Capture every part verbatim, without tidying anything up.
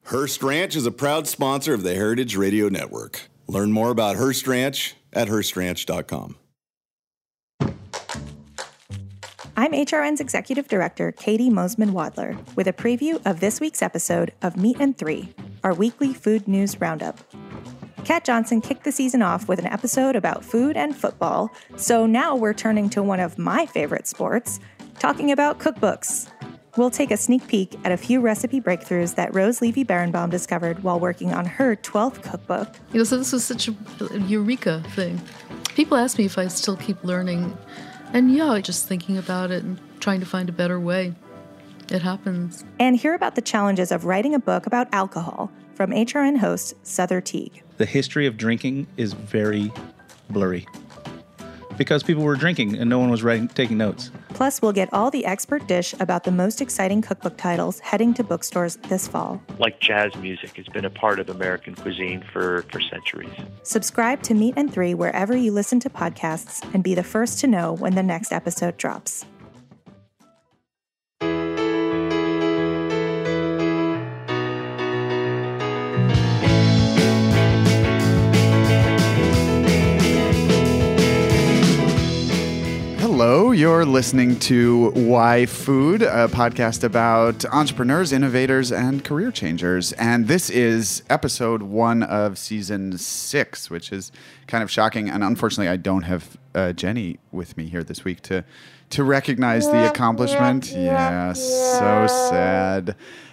Hearst Ranch is a proud sponsor of the Heritage Radio Network. Learn more about Hearst Ranch at hearst ranch dot com. I'm H R N's Executive Director, Katie Mosman-Wadler, with a preview of this week's episode of Meat and Three, our weekly food news roundup. Kat Johnson kicked the season off with an episode about food and football, so now we're turning to one of my favorite sports, talking about cookbooks. We'll take a sneak peek at a few recipe breakthroughs that Rose Levy-Berenbaum discovered while working on her twelfth cookbook. You know, so this was such a eureka thing. People ask me if I still keep learning, and yeah, just thinking about it and trying to find a better way. It happens. And hear about the challenges of writing a book about alcohol from H R N host Sother Teague. The history of drinking is very blurry because people were drinking and no one was writing, taking notes. Plus, we'll get all the expert dish about the most exciting cookbook titles heading to bookstores this fall. Like jazz music has been a part of American cuisine for, for centuries. Subscribe to Meat and Three wherever you listen to podcasts and be the first to know when the next episode drops. Hello, you're listening to Why Food, a podcast about entrepreneurs, innovators, and career changers. And this is episode one of season six, which is kind of shocking. And unfortunately, I don't have uh, Jenny with me here this week to to recognize the accomplishment. Yeah, so sad.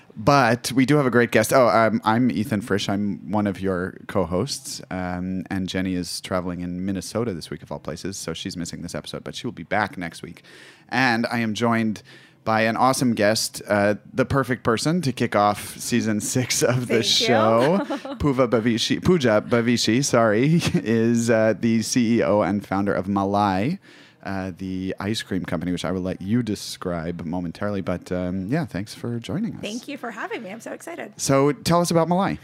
But we do have a great guest. Oh, um, I'm Ethan Frisch. I'm one of your co-hosts. Um, and Jenny is traveling in Minnesota this week, of all places. So she's missing this episode, but she will be back next week. And I am joined by an awesome guest, uh, the perfect person to kick off season six of the Thank show. Pooja Bhavishi, Pooja Bhavishi, sorry, is uh, the C E O and founder of Malai. Uh, the ice cream company, which I will let you describe momentarily. But um, yeah, thanks for joining us. Thank you for having me. I'm so excited. So tell us about Malai.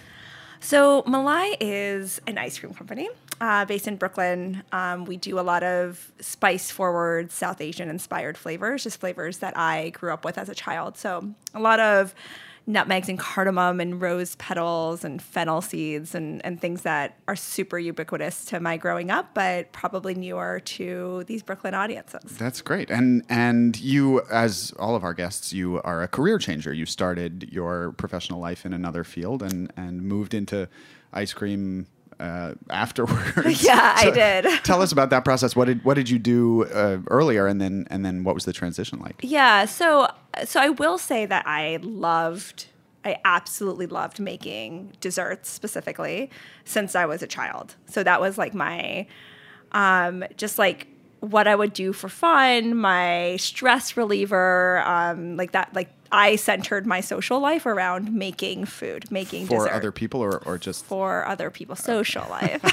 So Malai is an ice cream company uh, based in Brooklyn. Um, we do a lot of spice-forward, South Asian-inspired flavors, just flavors that I grew up with as a child. So a lot of nutmegs and cardamom and rose petals and fennel seeds and, and things that are super ubiquitous to my growing up, but probably newer to these Brooklyn audiences. That's great. And and you, as all of our guests, you are a career changer. You started your professional life in another field and, and moved into ice cream uh, afterwards. Yeah, so I did. Tell us about that process. What did what did you do uh, earlier, and then and then what was the transition like? Yeah, so so I will say that I loved, I absolutely loved making desserts specifically since I was a child. So that was like my, um, just like what I would do for fun, my stress reliever, um, like that, like I centered my social life around making food, making for dessert. other people, or, or just for other people, social life.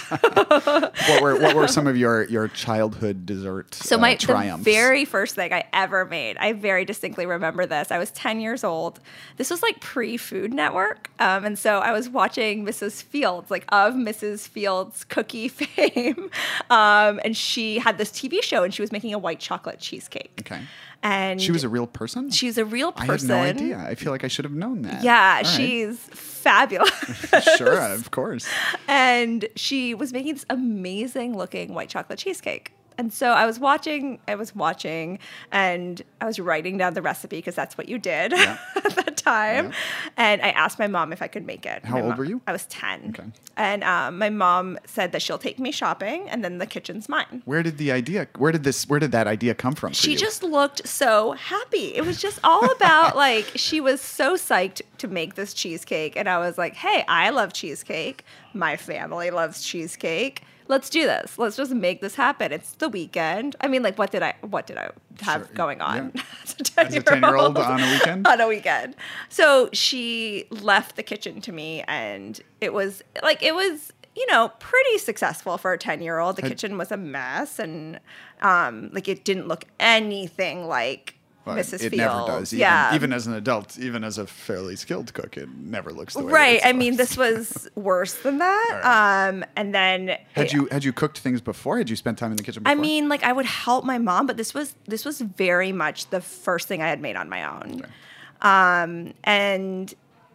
what were what were some of your, your childhood dessert so my uh, triumphs? The very first thing I ever made, I very distinctly remember this. I was ten years old. This was like pre-Food Network, um, and so I was watching Missus Fields, like of Missus Fields cookie fame, um, and she had this T V show, and she was making a white chocolate cheesecake. Okay. And she was a real person? She's a real person. I had no idea. I feel like I should have known that. Yeah, All she's right. fabulous. Sure, of course. And she was making this amazing looking white chocolate cheesecake. And so I was watching, I was watching, and I was writing down the recipe because that's what you did yeah. at that time. Yeah. And I asked my mom if I could make it. How my old mom, were you? I was ten. Okay. And um, my mom said that she'll take me shopping, and then the kitchen's mine. Where did the idea? Where did this? Where did that idea come from? For she you? just looked so happy. It was just all about like she was so psyched to make this cheesecake, and I was like, "Hey, I love cheesecake. My family loves cheesecake. Let's do this. Let's just make this happen. It's the weekend. I mean, like, what did I, what did I have sure. going on Yeah. as a ten-year-old on a weekend? on a weekend. So she left the kitchen to me, and it was like, it was, you know, pretty successful for a ten-year-old. The Had, kitchen was a mess, and um, like, it didn't look anything like Well, Missus It Fields. never does. Even, yeah. even as an adult, even as a fairly skilled cook, it never looks the way right. it's I mean, supposed this was worse than that. Right. Um, and then Had it, you had you cooked things before? Had you spent time in the kitchen before? I mean, like I would help my mom, but this was this was very much the first thing I had made on my own. Okay. Um, and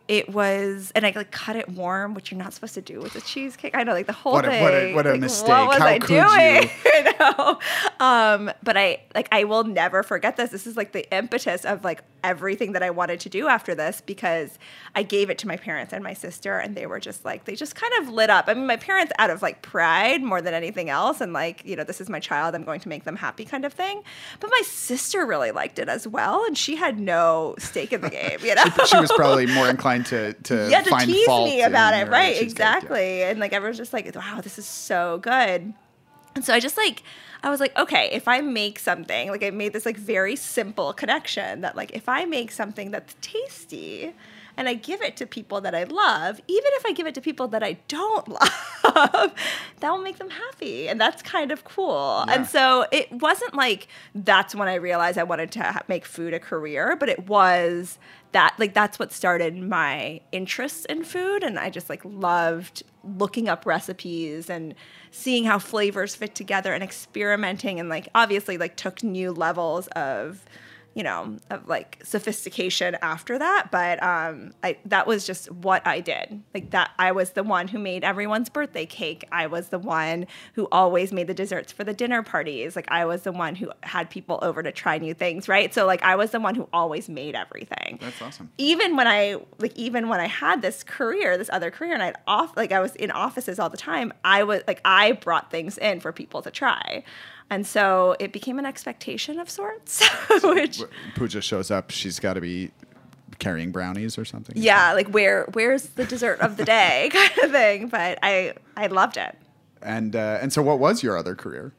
it was, and I like cut it warm, which you're not supposed to do with a cheesecake. I know, like the whole What a- thing. what a- what a like, mistake. What was How I could doing? you? I know. Um, but I like I will never forget this. This is like the impetus of like everything that I wanted to do after this, because I gave it to my parents and my sister, and they were just like, they just kind of lit up. I mean, my parents out of like pride more than anything else, and like, you know, this is my child, I'm going to make them happy kind of thing. But my sister really liked it as well, and she had no stake in the game, you know. She was probably more inclined to to yeah, to find tease fault me about in it, your right? cheesecake, yeah. Exactly. And like everyone's just like, wow, this is so good. And so I just like, I was like, okay, if I make something, like I made this like very simple connection that like if I make something that's tasty and I give it to people that I love, even if I give it to people that I don't love, that will make them happy. And that's kind of cool. Yeah. And so it wasn't like that's when I realized I wanted to ha- make food a career, but it was that, like, that's what started my interest in food. And I just like loved looking up recipes and seeing how flavors fit together and experimenting, and like obviously like took new levels of, you know, of like sophistication after that. But um, I, that was just what I did. Like that, I was the one who made everyone's birthday cake. I was the one who always made the desserts for the dinner parties. Like I was the one who had people over to try new things, right? So like I was the one who always made everything. That's awesome. Even when I like, even when I had this career, this other career, and I'd off, like I was in offices all the time, I was like, I brought things in for people to try. And so it became an expectation of sorts, which Pooja shows up, she's got to be carrying brownies or something. yeah, like where where's the dessert of the day kind of thing. But I I loved it. And uh, and so what was your other career?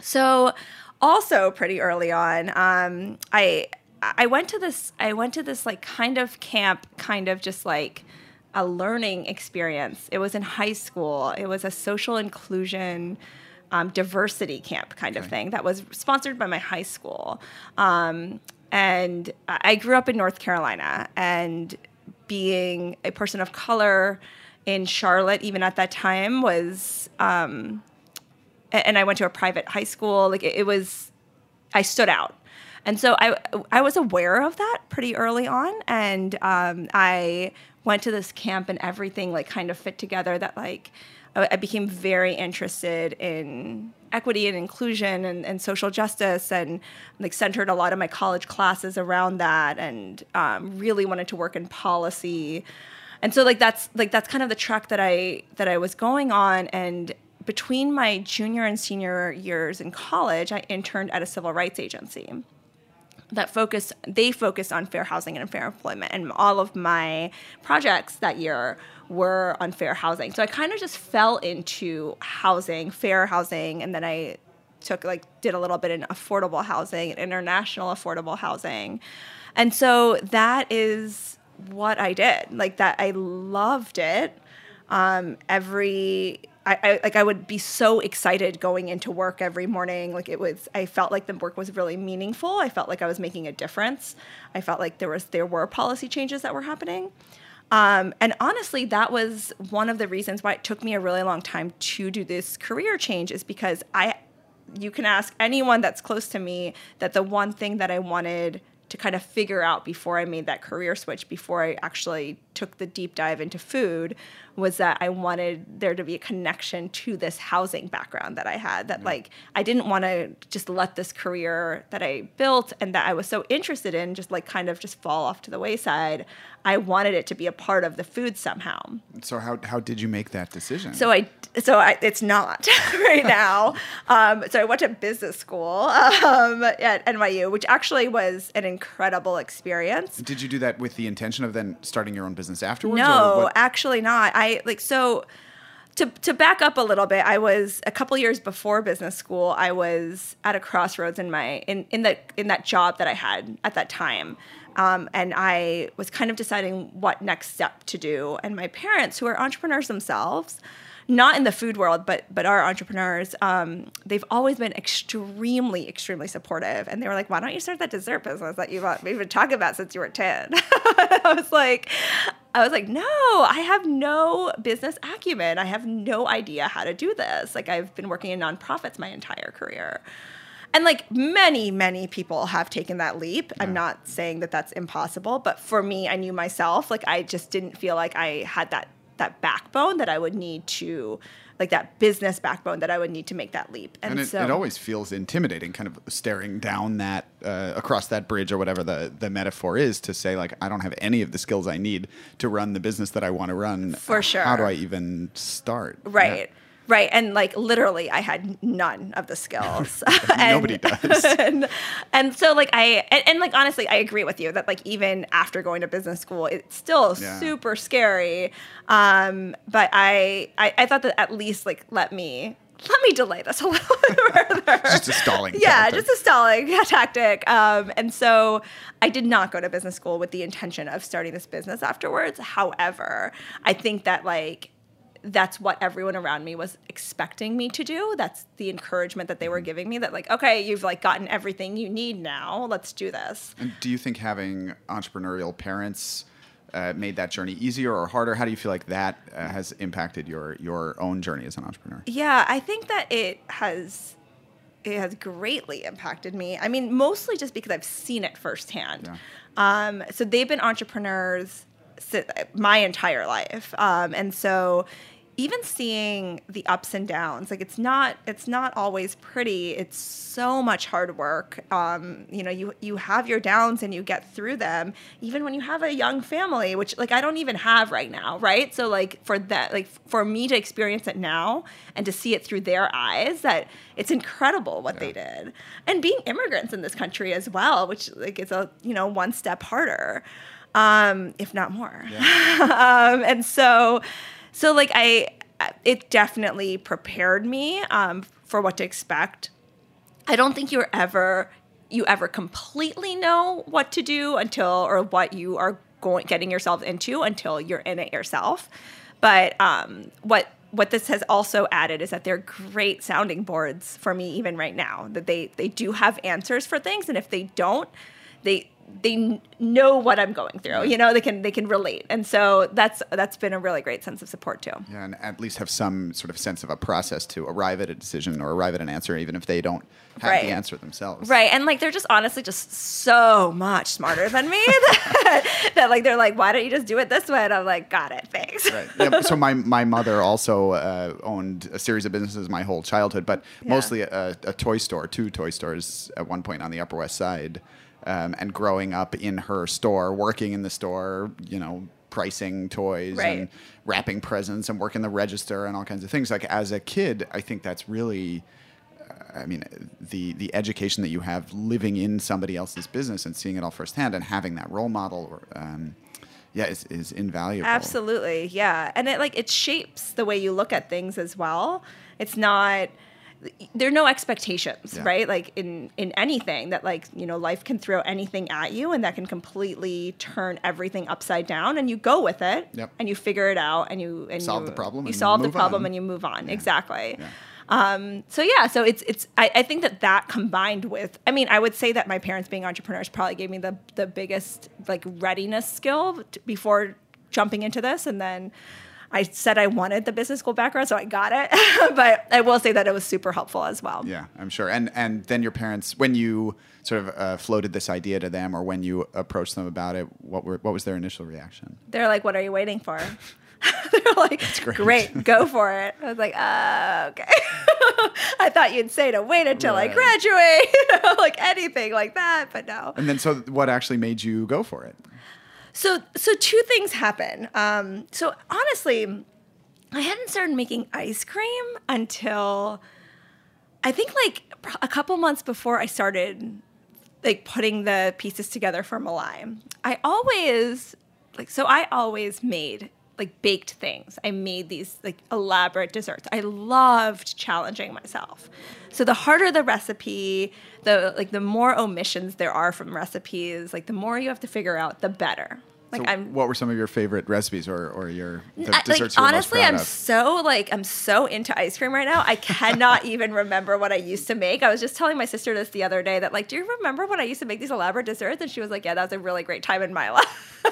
So also pretty early on, um, I I went to this I went to this like kind of camp, kind of just like a learning experience. It was in high school. It was a social inclusion Um, diversity camp kind of Okay. thing that was sponsored by my high school. Um, and I grew up in North Carolina, and being a person of color in Charlotte, even at that time, was, um, and I went to a private high school, like it, it was, I stood out. And so I, I was aware of that pretty early on. And um, I went to this camp, and everything like kind of fit together that like, I became very interested in equity and inclusion and, and social justice, and like centered a lot of my college classes around that, and um, really wanted to work in policy. And so like that's like that's kind of the track that I that I was going on. And between my junior and senior years in college, I interned at a civil rights agency that focused, they focused on fair housing and fair employment. And all of my projects that year were on fair housing. So I kind of just fell into housing, fair housing, and then I took like, did a little bit in affordable housing, international affordable housing. And so that is what I did. Like that, I loved it. Um, every, I, I like I would be so excited going into work every morning. Like it was, I felt like the work was really meaningful. I felt like I was making a difference. I felt like there was there were policy changes that were happening. Um, and honestly, that was one of the reasons why it took me a really long time to do this career change, is because I, you can ask anyone that's close to me that the one thing that I wanted to kind of figure out before I made that career switch, before I actually took the deep dive into food, was that I wanted there to be a connection to this housing background that I had, that like, I didn't want to just let this career that I built and that I was so interested in just like kind of just fall off to the wayside. I wanted it to be a part of the food somehow. So how how did you make that decision? So I, so I, it's not right now. Um, so I went to business school um, at N Y U, which actually was an incredible experience. Did you do that with the intention of then starting your own business afterwards? No, or what? actually not. I like so. To to back up a little bit, I was a couple years before business school. I was at a crossroads in my in in the in that job that I had at that time. Um, and I was kind of deciding what next step to do. And my parents, who are entrepreneurs themselves, not in the food world, but but are entrepreneurs, um, they've always been extremely, extremely supportive. And they were like, why don't you start that dessert business that you've been talking about since you were ten? I was like, I was like, no, I have no business acumen. I have no idea how to do this. Like, I've been working in nonprofits my entire career. and like many, many people have taken that leap. Yeah. I'm not saying that that's impossible, but for me, I knew myself, like I just didn't feel like I had that, that backbone that I would need to, like that business backbone that I would need to make that leap. And, And it, so it always feels intimidating, kind of staring down that, uh, across that bridge or whatever the, the metaphor is, to say, like, I don't have any of the skills I need to run the business that I want to run. For sure. How do I even start? Right. Yeah. Right. And like literally I had none of the skills. and, Nobody does. And, and so like I, and, and like honestly, I agree with you that like even after going to business school, it's still Yeah. super scary. Um, but I, I, I thought that at least like let me, let me delay this a little bit further. Just a stalling Yeah, tactic. just a stalling tactic. Um, and so I did not go to business school with the intention of starting this business afterwards. However, I think that like, that's what everyone around me was expecting me to do. That's the encouragement that they were giving me, that like, okay, you've like gotten everything you need now. Let's do this. And do you think having entrepreneurial parents uh, made that journey easier or harder? How do you feel like that uh, has impacted your your own journey as an entrepreneur? Yeah, I think that it has it has greatly impacted me. I mean, mostly just because I've seen it firsthand. Yeah. Um, so they've been entrepreneurs si- my entire life. Um, and so even seeing the ups and downs, like it's not, it's not always pretty. It's so much hard work. Um, you know, you, you have your downs and you get through them, even when you have a young family, which like I don't even have right now. Right. So like for that, like for me to experience it now and to see it through their eyes, that it's incredible what Yeah. they did. And being immigrants in this country as well, which like is a, you know, one step harder, um, if not more. Yeah. um, and so, So like I, it definitely prepared me um, for what to expect. I don't think you're ever, you ever completely know what to do until, or what you are going, getting yourself into until you're in it yourself. But um, what what this has also added is that they're great sounding boards for me even right now. That they they do have answers for things, and if they don't, they. they know what I'm going through, you know, they can, they can relate. And so that's, that's been a really great sense of support too. Yeah, and at least have some sort of sense of a process to arrive at a decision or arrive at an answer, even if they don't have Right. the answer themselves. Right. And like, they're just honestly just so much smarter than me that, that like, they're like, why don't you just do it this way? And I'm like, got it. Thanks. Right. Yeah, so my, my mother also uh, owned a series of businesses my whole childhood, but Yeah. mostly a, a toy store, two toy stores at one point on the Upper West Side. Um, and growing up in her store, working in the store, you know, pricing toys Right. and wrapping presents and working the register and all kinds of things. Like as a kid, I think that's really, uh, I mean, the the education that you have living in somebody else's business and seeing it all firsthand and having that role model, or, um, yeah, is, is invaluable. Absolutely. Yeah. And it like, it shapes the way you look at things as well. It's not, there are no expectations, Yeah. right? Like in, in anything that like, you know, life can throw anything at you and that can completely turn everything upside down, and you go with it Yep. and you figure it out and you, and Solve you, the problem you and solve the move problem on. and you move on. Yeah. Exactly. Yeah. Um, so yeah, so it's, it's, I, I think that that combined with, I mean, I would say that my parents being entrepreneurs probably gave me the, the biggest like readiness skill t- before jumping into this. And then I said I wanted the business school background, so I got it. But I will say that it was super helpful as well. Yeah, I'm sure. And and then your parents, when you sort of uh, floated this idea to them, or when you approached them about it, what were what was their initial reaction? They're like, "What are you waiting for?" They're like, great. "Great, go for it." I was like, uh, "Okay." I thought you'd say to wait until Right. I graduate, you know, like anything like that, but no. And then, so what actually made you go for it? So, so two things happen. Um, so honestly, I hadn't started making ice cream until I think like a couple months before I started like putting the pieces together for Malai. I always like, so I always made like baked things. I made these like elaborate desserts. I loved challenging myself. So the harder the recipe, the like the more omissions there are from recipes, like the more you have to figure out, the better. Like So I'm what were some of your favorite recipes, or, or your the I- desserts like, you were honestly, most proud I'm of? so like I'm so into ice cream right now. I cannot even remember what I used to make. I was just telling my sister this the other day that like, do you remember when I used to make these elaborate desserts? And she was like, yeah, that was a really great time in my life.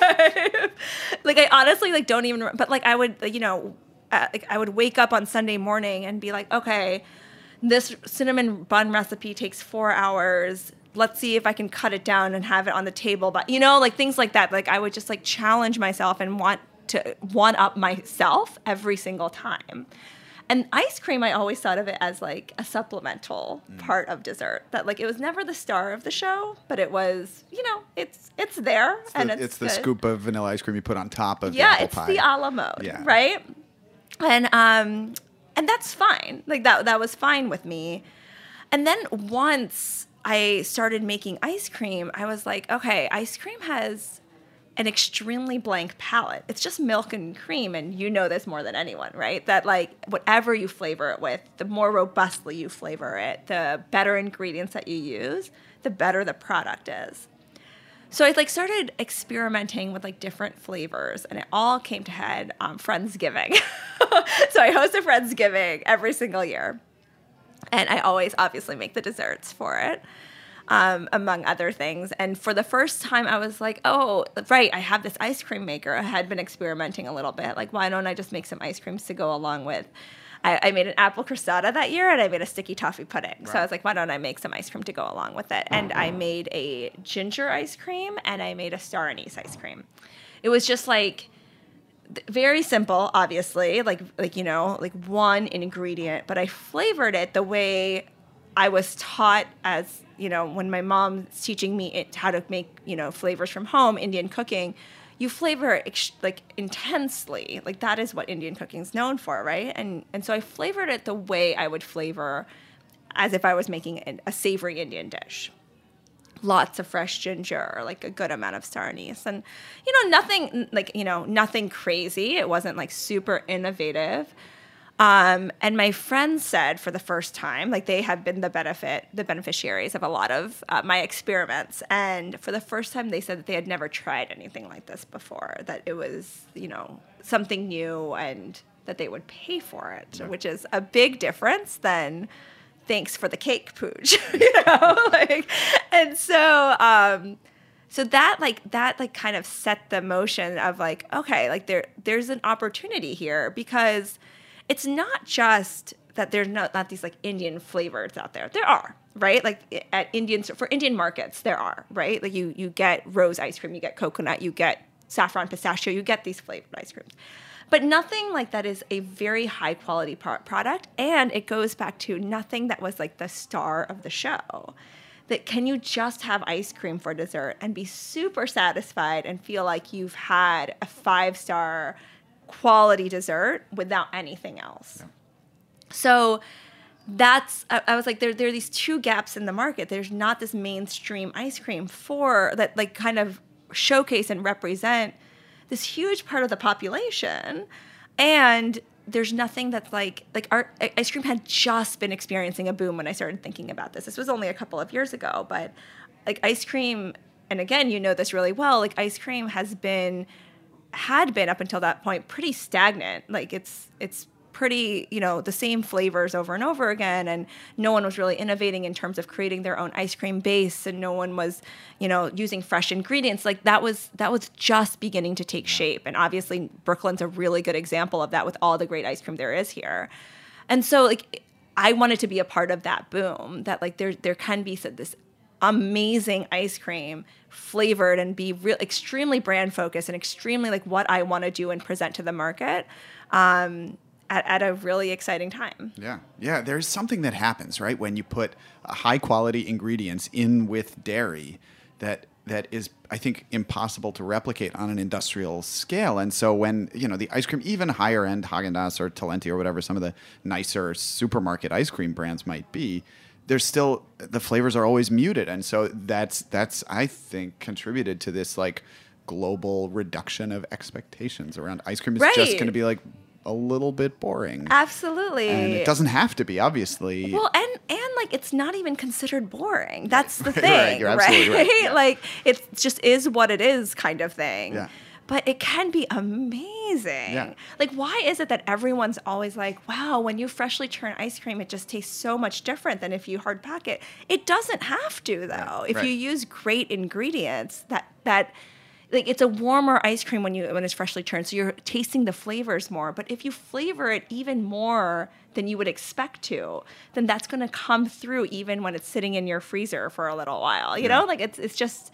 Like I honestly like don't even. But like I would, like, you know, uh, like I would wake up on Sunday morning and be like, okay, this cinnamon bun recipe takes four hours. Let's see if I can cut it down and have it on the table. But, you know, like things like that. Like I would just like challenge myself and want to one up myself every single time. And ice cream, I always thought of it as like a supplemental mm. part of dessert. That like it was never the star of the show, but it was, you know, it's it's there it's and the, it's it's the good. scoop of vanilla ice cream you put on top of yeah, the apple it's pie. the a la mode, yeah. right? And um, and that's fine. Like that that was fine with me. And then once I started making ice cream, I was like, okay, ice cream has an extremely blank palette. It's just milk and cream, and you know this more than anyone, right? That like whatever you flavor it with, the more robustly you flavor it, the better ingredients that you use, the better the product is. So I like started experimenting with like different flavors, and it all came to head on Friendsgiving. So I host a Friendsgiving every single year, and I always obviously make the desserts for it. Um, among other things. And for the first time, I was like, oh, right, I have this ice cream maker. I had been experimenting a little bit. Like, why don't I just make some ice creams to go along with? I, I made an apple crostata that year, and I made a sticky toffee pudding. Right. So I was like, why don't I make some ice cream to go along with it? And I made a ginger ice cream, and I made a star anise ice cream. It was just like very simple, obviously, like, like you know, like one ingredient. But I flavored it the way I was taught as, you know, when my mom's teaching me it, how to make, you know, flavors from home, Indian cooking, you flavor it ex- like intensely. Like that is what Indian cooking is known for, right? And and so I flavored it the way I would flavor as if I was making a, a savory Indian dish. Lots of fresh ginger, like a good amount of star anise. And, you know, nothing like, you know, nothing crazy. It wasn't like super innovative. Um, and my friends said for the first time, like they have been the benefit, the beneficiaries of a lot of uh, my experiments. And for the first time, they said that they had never tried anything like this before, that it was, you know, something new and that they would pay for it, yeah. Which is a big difference than thanks for the cake, Pooch, you know, like, and so, um, so that like, that like kind of set the motion of like, okay, like there, there's an opportunity here because it's not just that there's not, not these like Indian flavors out there. There are, right? Like at Indian, for Indian markets, there are, right? Like you, you get rose ice cream, you get coconut, you get saffron pistachio, you get these flavored ice creams. But nothing like that is a very high quality product. And it goes back to nothing that was like the star of the show. That can you just have ice cream for dessert and be super satisfied and feel like you've had a five-star quality dessert without anything else. Yeah. So that's, I, I was like, there, there are these two gaps in the market. There's not this mainstream ice cream for that, like kind of showcase and represent this huge part of the population. And there's nothing that's like, like our ice cream had just been experiencing a boom when I started thinking about this. This was only a couple of years ago, but like ice cream, and again, you know this really well, like ice cream has been had been up until that point pretty stagnant. Like it's it's pretty, you know, the same flavors over and over again, and no one was really innovating in terms of creating their own ice cream base, and no one was, you know, using fresh ingredients. Like that was that was just beginning to take shape. And obviously Brooklyn's a really good example of that with all the great ice cream there is here. And so like I wanted to be a part of that boom, that like there there can be this amazing ice cream flavored and be real extremely brand focused and extremely like what I want to do and present to the market um, at, at a really exciting time. Yeah. Yeah. There's something that happens, right? When you put uh, high quality ingredients in with dairy that that is, I think, impossible to replicate on an industrial scale. And so when, you know, the ice cream, even higher end Haagen-Dazs or Talenti or whatever, some of the nicer supermarket ice cream brands might be, there's still, the flavors are always muted. And so that's, that's I think, contributed to this like global reduction of expectations around ice cream. It's right. just going to be like a little bit boring. Absolutely. And it doesn't have to be, obviously. Well, and, and like, it's not even considered boring. That's the right, thing, right? You're absolutely right? right. Yeah. Like, it just is what it is kind of thing. Yeah. But it can be amazing. Yeah. Like, why is it that everyone's always like, wow, when you freshly churn ice cream, it just tastes so much different than if you hard pack it? It doesn't have to, though. Right. If right. you use great ingredients that that like it's a warmer ice cream when you when it's freshly churned, so you're tasting the flavors more. But if you flavor it even more than you would expect to, then that's going to come through even when it's sitting in your freezer for a little while. You know, like it's it's just,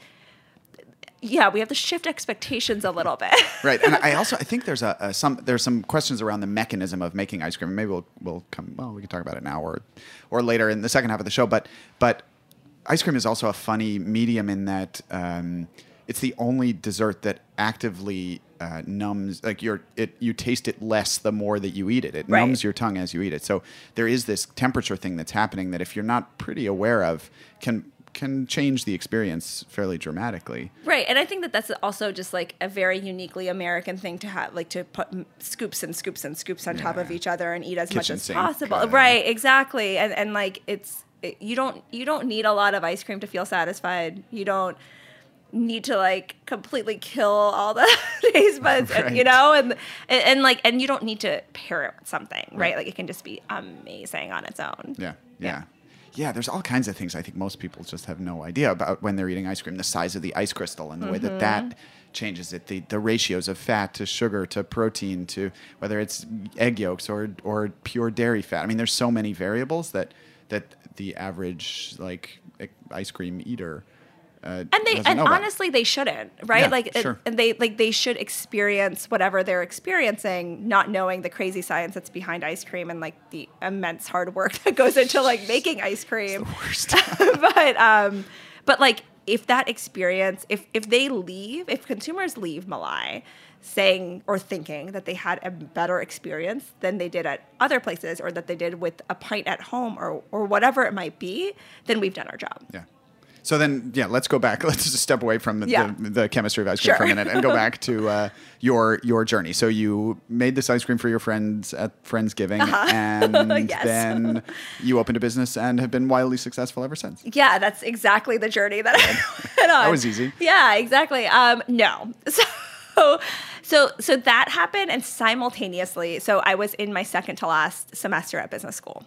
yeah, we have to shift expectations a little bit. Right, and I also I think there's a, a some there's some questions around the mechanism of making ice cream. Maybe we'll we'll come well we can talk about it now or or later in the second half of the show. But but ice cream is also a funny medium in that. Um, It's the only dessert that actively uh, numbs, like you're, it, you taste it less the more that you eat it. It Right. numbs your tongue as you eat it. So there is this temperature thing that's happening that if you're not pretty aware of, can can change the experience fairly dramatically. Right, and I think that that's also just like a very uniquely American thing to have, like to put m- scoops and scoops and scoops on top Yeah. of each other and eat as much Kitchen as sink, possible. uh, Right, exactly, and and like it's it, you don't you don't need a lot of ice cream to feel satisfied. You don't need to like completely kill all the taste buds, Right. you know, and, and and like and you don't need to pair it with something, right? Right. Like it can just be amazing on its own. Yeah, Yeah. yeah. Yeah, there's all kinds of things I think most people just have no idea about when they're eating ice cream. The size of the ice crystal and the way that that changes it. The, the ratios of fat to sugar to protein to whether it's egg yolks or or pure dairy fat. I mean, there's so many variables that that the average like ice cream eater uh, And they doesn't and know about. honestly they shouldn't, right? Yeah, like sure. and they like they should experience whatever they're experiencing, not knowing the crazy science that's behind ice cream and like the immense hard work that goes into like making ice cream. Worst. but um but like if that experience if if they leave, if consumers leave Malai saying or thinking that they had a better experience than they did at other places or that they did with a pint at home or or whatever it might be, then we've done our job. Yeah. So then, yeah, let's go back. Let's just step away from the, Yeah. the, the chemistry of ice cream Sure. for a minute and go back to uh, your your journey. So you made this ice cream for your friends at Friendsgiving, Uh-huh. and Yes. then you opened a business and have been wildly successful ever since. Yeah, that's exactly the journey that I went on. That was easy. Yeah, exactly. Um, no. So, so, so that happened, and simultaneously, so I was in my second to last semester at business school.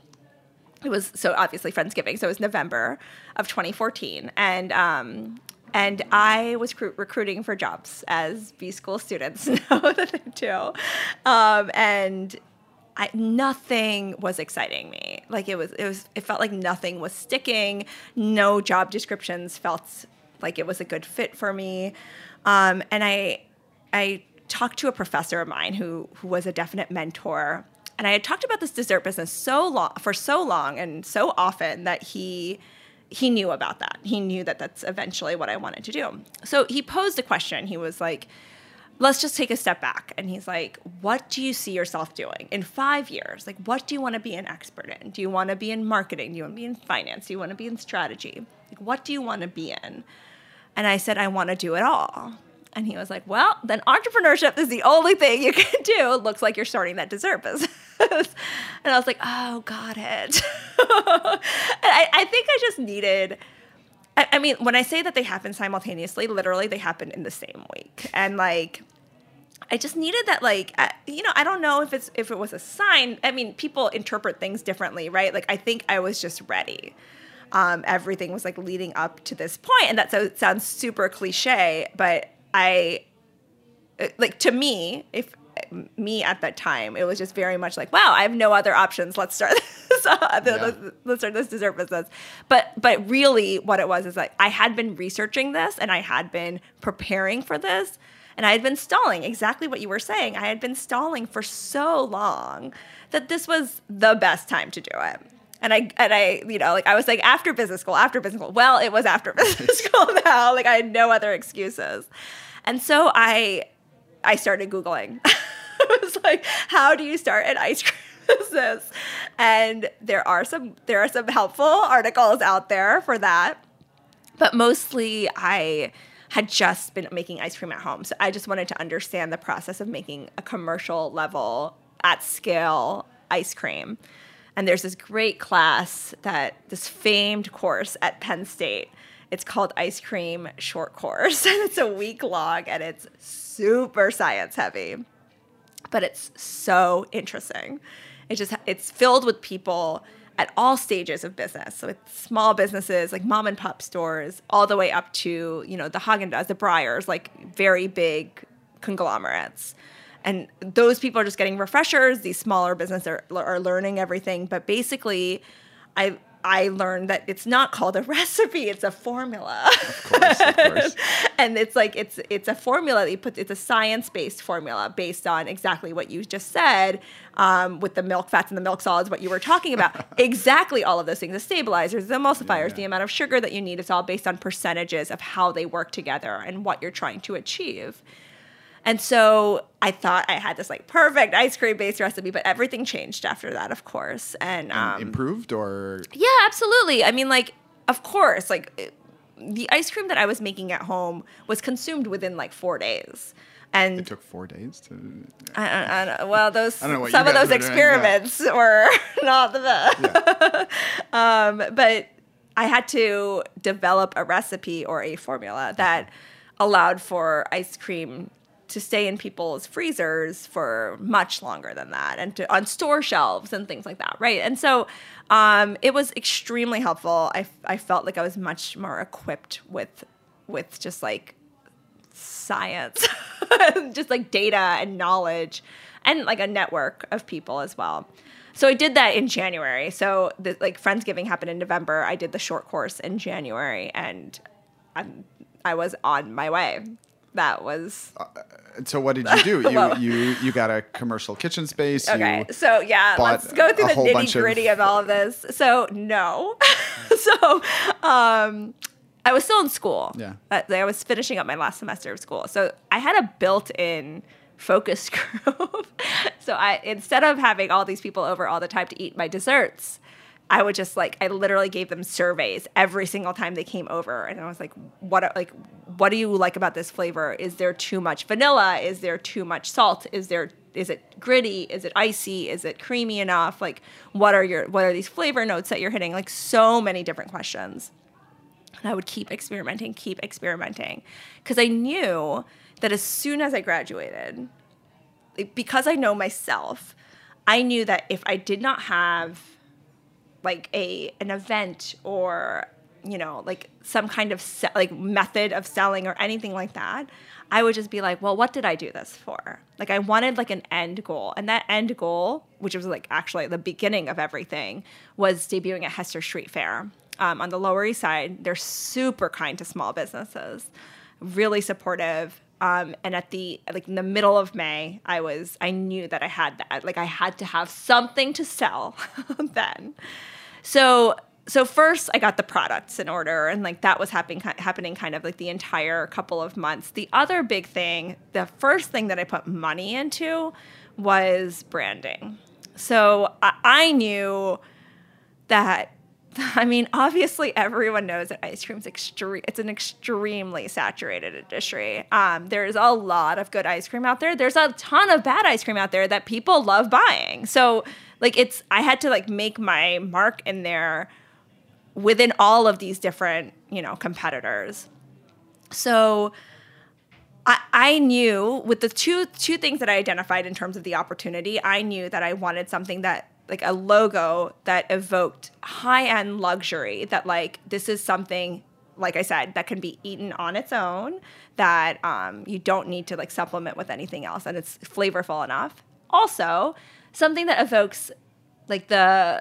It was so obviously Friendsgiving, so it was November of twenty fourteen, and um, and I was cr- recruiting for jobs, as B school students know that they do, um, and. I, nothing was exciting me. Like it was, it was, it felt like nothing was sticking. No job descriptions felt like it was a good fit for me. Um, and I, I talked to a professor of mine who, who was a definite mentor. And I had talked about this dessert business so long, for so long and so often that he, he knew about that. He knew that that's eventually what I wanted to do. So he posed a question. He was like, let's just take a step back. And he's like, what do you see yourself doing in five years? Like, what do you want to be an expert in? Do you want to be in marketing? Do you want to be in finance? Do you want to be in strategy? Like, what do you want to be in? And I said, I want to do it all. And he was like, well, then entrepreneurship is the only thing you can do. It looks like you're starting that dessert business. And I was like, oh, got it. And I, I think I just needed... I mean, when I say that they happen simultaneously, literally they happen in the same week. And like, I just needed that, like, I, you know, I don't know if it's, if it was a sign. I mean, people interpret things differently, right? Like, I think I was just ready. Um, everything was like leading up to this point, and that so, sounds super cliche, but I, like, to me, if me at that time, it was just very much like, wow, I have no other options. Let's start this. uh, Yeah. let's, let's start this dessert business. But but really, what it was is like I had been researching this and I had been preparing for this, and I had been stalling. Exactly what you were saying. I had been stalling for so long that this was the best time to do it. And I and I you know like I was like after business school, after business school. Well, it was after business school now. Like I had no other excuses, and so I I started Googling. I was like, how do you start an ice cream business? And there are some there are some helpful articles out there for that. But mostly I had just been making ice cream at home. So I just wanted to understand the process of making a commercial level at scale ice cream. And there's this great class that this famed course at Penn State. It's called Ice Cream Short Course. And it's a week long and it's super science heavy. But it's so interesting. It just it's filled with people at all stages of business. So it's small businesses like mom and pop stores, all the way up to, you know, the Haagen-Dazs, the Breyers, like very big conglomerates. And those people are just getting refreshers. These smaller businesses are, are learning everything. But basically, I I learned that it's not called a recipe; it's a formula. Of course, of course. And it's like it's it's a formula that you put. It's a science-based formula based on exactly what you just said, um, with the milk fats and the milk solids. What you were talking about, exactly all of those things: the stabilizers, the emulsifiers, yeah, yeah. the amount of sugar that you need. It's all based on percentages of how they work together and what you're trying to achieve. And so I thought I had this like perfect ice cream based recipe, but everything changed after that, of course. And, um, and improved or? Yeah, absolutely. I mean, like, of course, like it, the ice cream that I was making at home was consumed within like four days. And it took four days to. I, I, I don't, well, those I don't know what some you of those guys are doing, experiments yeah. were not the best. Yeah. um, but I had to develop a recipe or a formula that allowed for ice cream to stay in people's freezers for much longer than that, and to, on store shelves and things like that, right? And so um, it was extremely helpful. I, I felt like I was much more equipped with with just like science, just like data and knowledge, and like a network of people as well. So I did that in January. So the, like Friendsgiving happened in November. I did the short course in January, and I'm, I was on my way. That was. Uh, so what did you do? You you you got a commercial kitchen space. Okay, you so yeah, let's go through the nitty gritty of... of all of this. So no, so um, I was still in school. Yeah, I, I was finishing up my last semester of school. So I had a built-in focus group. So I instead of having all these people over all the time to eat my desserts, I would just like, I literally gave them surveys every single time they came over. And I was like, what, like, what do you like about this flavor? Is there too much vanilla? Is there too much salt? Is there, is it gritty? Is it icy? Is it creamy enough? Like, what are your, what are these flavor notes that you're hitting? Like so many different questions. And I would keep experimenting, keep experimenting. Because I knew that as soon as I graduated, because I know myself, I knew that if I did not have like a an event or, you know, like some kind of se- like method of selling or anything like that, I would just be like, well, what did I do this for? Like I wanted like an end goal. And that end goal, which was like actually the beginning of everything, was debuting at Hester Street Fair. Um, on the Lower East Side, they're super kind to small businesses, really supportive. Um, and at the, like in the middle of May, I was, I knew that I had that, like I had to have something to sell then. So, so first I got the products in order, and like that was happening, happening kind of like the entire couple of months. The other big thing, the first thing that I put money into was branding. So I, I knew that, I mean, obviously everyone knows that ice cream's extreme. It's an extremely saturated industry. Um, there's a lot of good ice cream out there. There's a ton of bad ice cream out there that people love buying. So, like, it's I had to like make my mark in there within all of these different, you know, competitors. So, I, I knew with the two two things that I identified in terms of the opportunity, I knew that I wanted something that, like a logo that evoked high-end luxury, that like this is something, like I said, that can be eaten on its own, that um, you don't need to like supplement with anything else, and it's flavorful enough. Also, something that evokes like the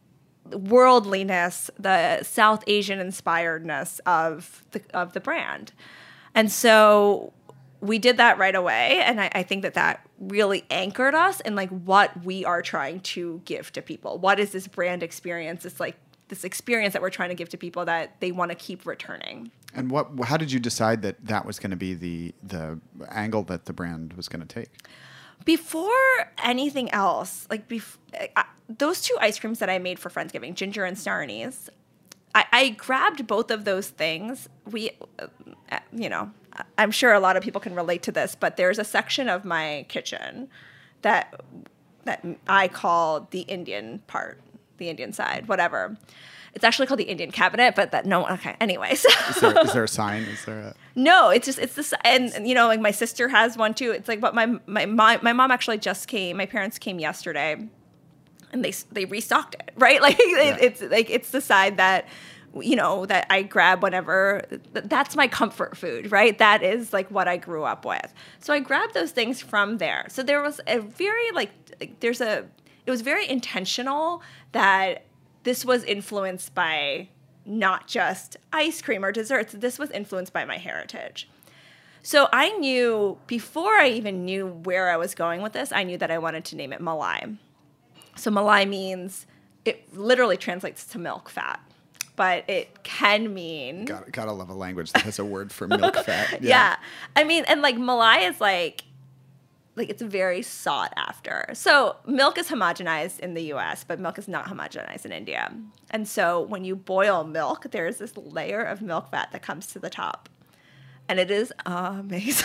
worldliness, the South Asian inspiredness of the of the brand. And so we did that right away, and I, I think that that really anchored us in like what we are trying to give to people. What is this brand experience? It's like this experience that we're trying to give to people that they want to keep returning. And what? How did you decide that that was going to be the the angle that the brand was going to take? Before anything else, like bef- I, those two ice creams that I made for Friendsgiving, Ginger and Star Anise, I, I grabbed both of those things. We, uh, you know, I'm sure a lot of people can relate to this, but there's a section of my kitchen that that I call the Indian part, the Indian side, whatever. It's actually called the Indian cabinet, but that no, okay. Anyways, is, there, is there a sign? Is there a? No, it's just it's this, and, and you know, like my sister has one too. It's like, but my my my my mom actually just came. My parents came yesterday. and they they restocked it, right? Like Yeah. it, it's like it's the side that, you know, that I grab whenever. That's my comfort food, right? That is like what I grew up with. So I grabbed those things from there. So there was a very like there's a it was very intentional that this was influenced by not just ice cream or desserts. This was influenced by my heritage. So I knew, before I even knew where I was going with this, I knew that I wanted to name it Malai. So Malai means, it literally translates to milk fat, but it can mean... Got, gotta love a language that has a word for milk fat. Yeah. yeah. I mean, and like Malai is like, like it's very sought after. So milk is homogenized in the U S, but milk is not homogenized in India. And so when you boil milk, there's this layer of milk fat that comes to the top. And it is amazing.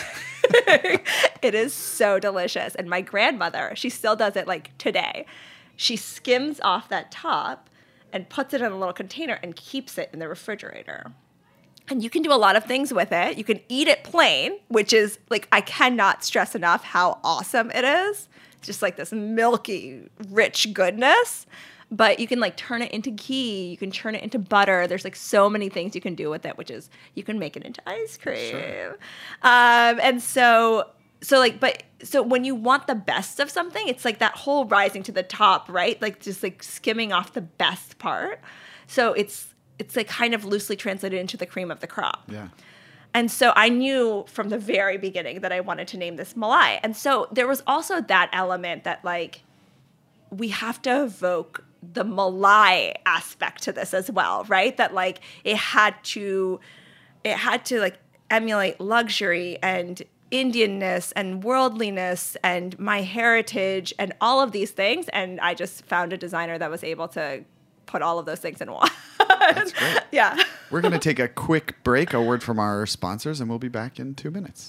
It is so delicious. And my grandmother, she still does it like today. She skims off that top and puts it in a little container and keeps it in the refrigerator. And you can do a lot of things with it. You can eat it plain, which is like, I cannot stress enough how awesome it is. It's just like this milky, rich goodness. But you can like turn it into ghee. You can turn it into butter. There's like so many things you can do with it, which is you can make it into ice cream. Sure. Um, and so, so like, but so when you want the best of something, it's like that whole rising to the top, right? Like just like skimming off the best part. So it's, it's like kind of loosely translated into the cream of the crop. Yeah. And so I knew from the very beginning that I wanted to name this Malai. And so there was also that element that like, we have to evoke the Malai aspect to this as well, right? That like it had to, it had to like emulate luxury and Indianness and worldliness and my heritage and all of these things. And I just found a designer that was able to put all of those things in one. That's great. Yeah. We're going to take a quick break, a word from our sponsors, and we'll be back in two minutes.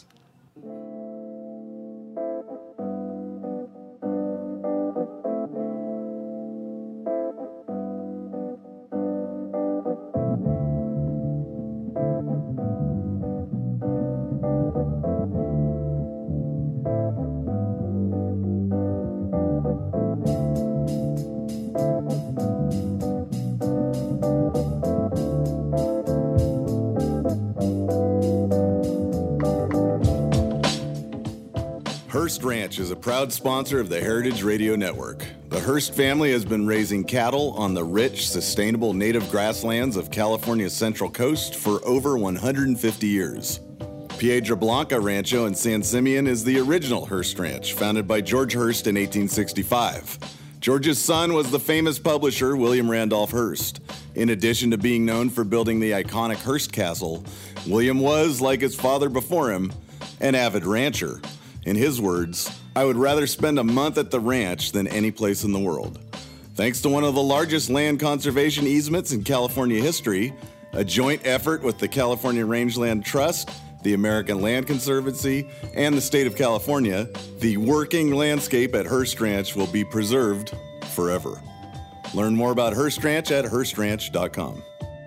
Hearst Ranch is a proud sponsor of the Heritage Radio Network. The Hearst family has been raising cattle on the rich, sustainable native grasslands of California's Central Coast for over one hundred fifty years. Piedra Blanca Rancho in San Simeon is the original Hearst Ranch, founded by George Hearst in eighteen sixty-five. George's son was the famous publisher William Randolph Hearst. In addition to being known for building the iconic Hearst Castle, William was, like his father before him, an avid rancher. In his words, "I would rather spend a month at the ranch than any place in the world." Thanks to one of the largest land conservation easements in California history, a joint effort with the California Rangeland Trust, the American Land Conservancy, and the state of California, the working landscape at Hearst Ranch will be preserved forever. Learn more about Hearst Ranch at hearst ranch dot com.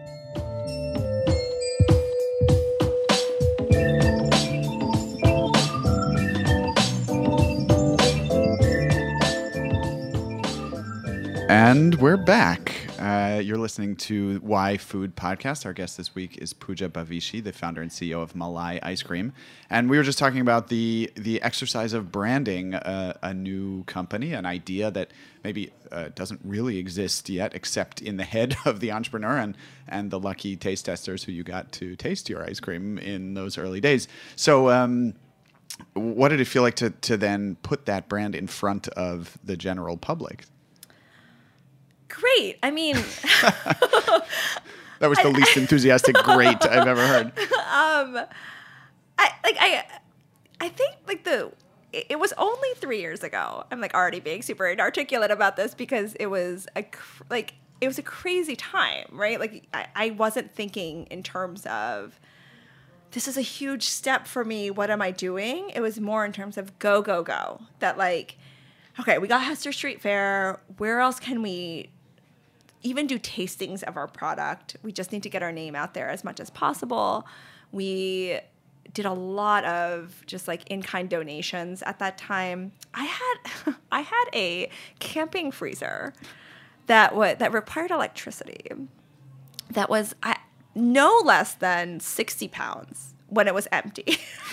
And we're back. Uh, you're listening to Why Food Podcast. Our guest this week is Pooja Bhavishi, the founder and C E O of Malai Ice Cream. And we were just talking about the the exercise of branding a, a new company, an idea that maybe uh, doesn't really exist yet, except in the head of the entrepreneur and, and the lucky taste testers who you got to taste your ice cream in those early days. So um, what did it feel like to, to then put that brand in front of the general public? Great. I mean, that was the least enthusiastic great I've ever heard. Um, I like I, I think like the it, it was only three years ago. I'm like already being super inarticulate about this because it was a cr- like it was a crazy time, right? Like I, I wasn't thinking in terms of this is a huge step for me. What am I doing? It was more in terms of go go go. That like, okay, we got Hester Street Fair. Where else can we even do tastings of our product? We just need to get our name out there as much as possible. We did a lot of just like in-kind donations at that time. I had I had a camping freezer that was that required electricity. That was I, no less than sixty pounds when it was empty.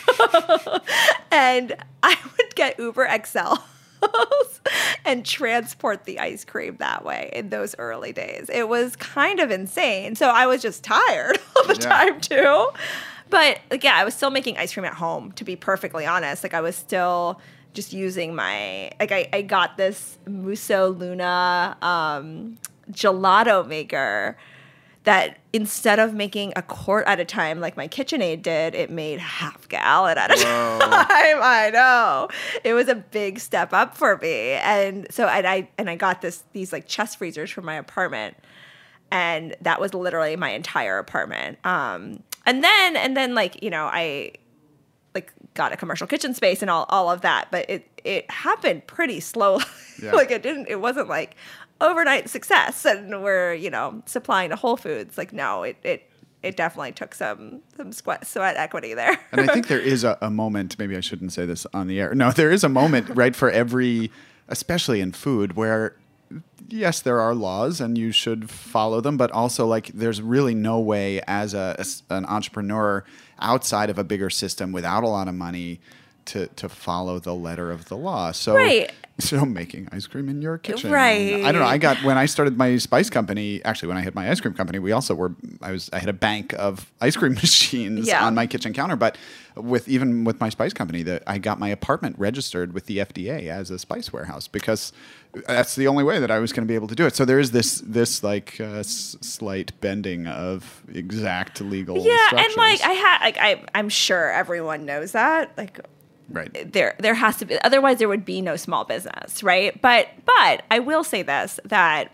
And I would get Uber X L and transport the ice cream that way in those early days. It was kind of insane. So I was just tired all the Yeah. time too. But like, yeah, I was still making ice cream at home, to be perfectly honest. Like I was still just using my, like I, I got this Musso Luna um, gelato maker that instead of making a quart at a time like my KitchenAid did, it made half gallon at a Whoa. time. I know. It was a big step up for me. And so and I and I got this these like chest freezers for my apartment. And that was literally my entire apartment. Um, and then and then like, you know, I like got a commercial kitchen space and all, all of that, but it it happened pretty slowly. Yeah. Like it didn't it wasn't like overnight success and we're, you know, supplying to Whole Foods. Like, no, it it, it definitely took some some sweat sweat equity there. And I think there is a, a moment, maybe I shouldn't say this on the air. No, there is a moment, right, for every, especially in food, where yes, there are laws and you should follow them, but also like there's really no way as a as an entrepreneur outside of a bigger system without a lot of money to to follow the letter of the law. So Right. So making ice cream in your kitchen. Right. I don't know. I got when I started my spice company, actually when I had my ice cream company, we also were I was I had a bank of ice cream machines Yeah. on my kitchen counter, but with even with my spice company, that I got my apartment registered with the F D A as a spice warehouse because that's the only way that I was going to be able to do it. So there is this this like uh, s- slight bending of exact legal Yeah, and instructions. like I had like I I'm sure everyone knows that. Like right. there there has to be, otherwise there would be no small business, right? But but I will say this, that